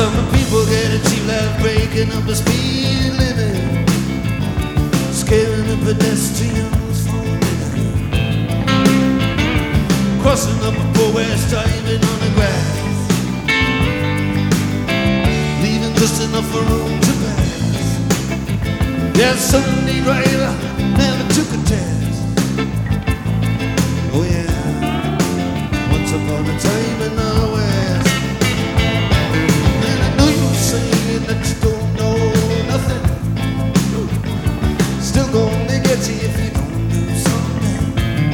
some people get a cheap life breaking up the speed limit, scaring the pedestrians for a minute, crossing up a poor west, driving on the grass, leaving just enough for room to pass. That Sunday driver never took a test. Oh yeah, once upon a time in the West. And I know you're saying that you don't know nothing, still gonna get you if you don't do something.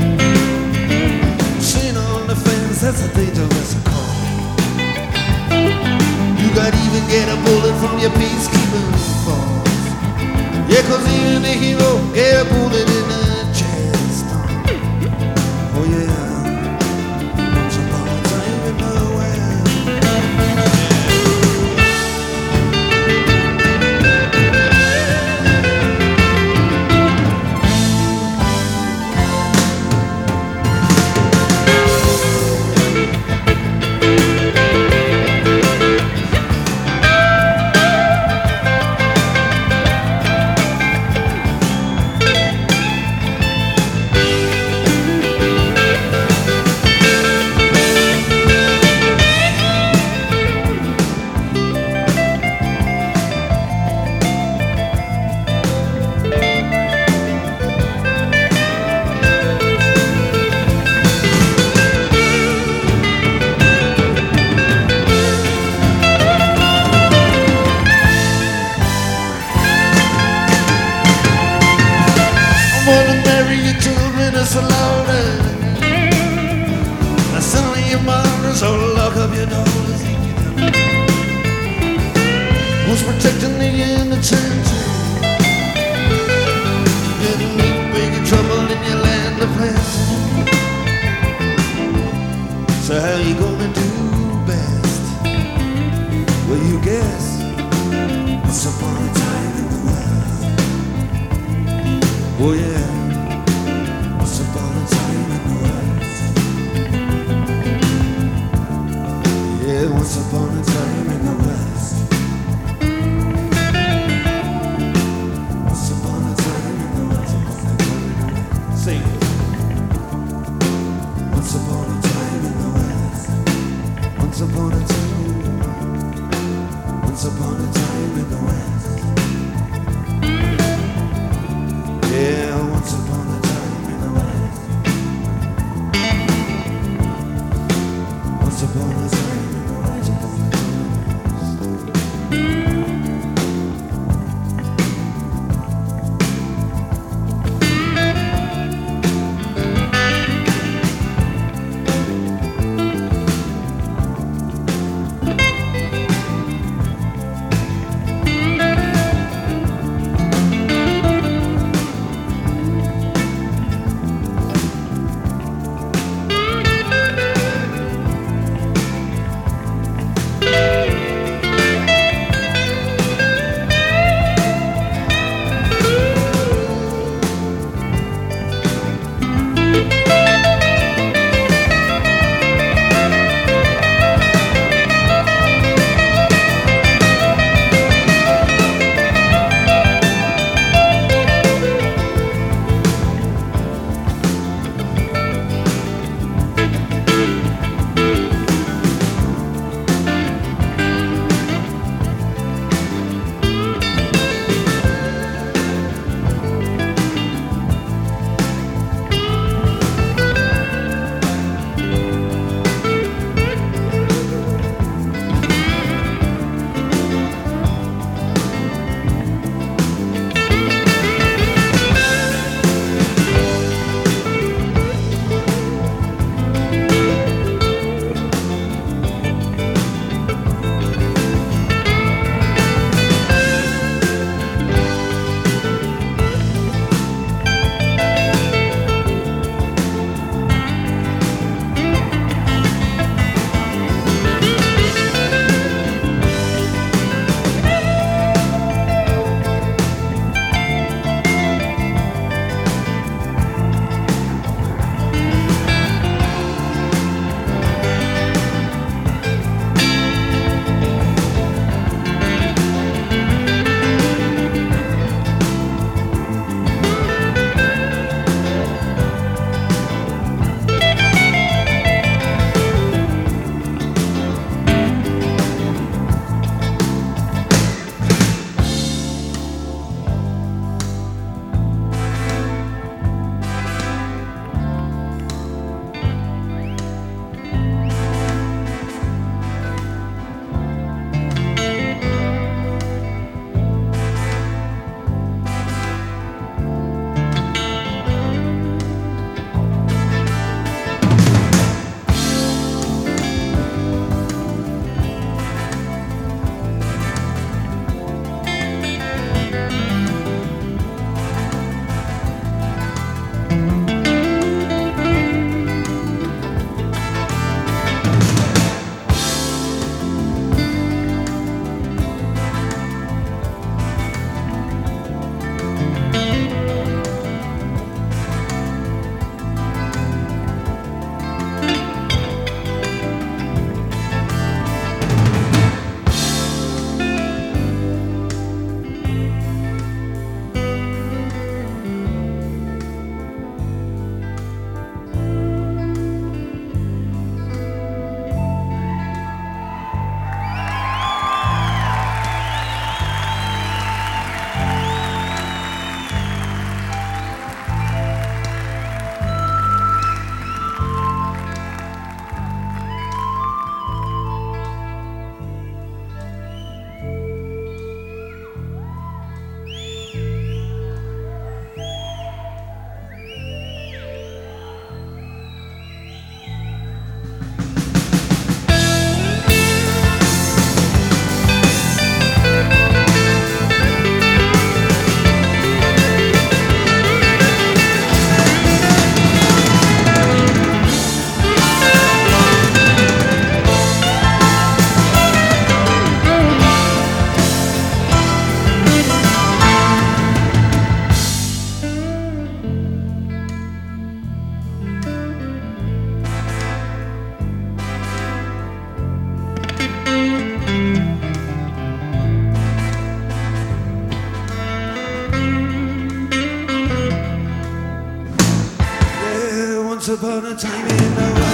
Sitting on the fence, that's a dangerous call. You got even get a bullet from your peacekeeping force. Yeah, 'cause even the hero get a bullet in the chest. Oh yeah, once upon a time in the West. Wanna marry your children, it's allowed. Now some of your mothers, so lock up your doors. Who's protecting the innocent? You're gonna make big trouble in your land of plenty. So how you gonna do best? Well, you guess once upon a time in the West. Oh yeah, once upon a time in the West. Yeah, once upon a time in the West. Once upon a time in the West. Sing it. Once upon a time in the West. Once upon a time. Once upon a time in the West. Yeah, once Once upon a time in the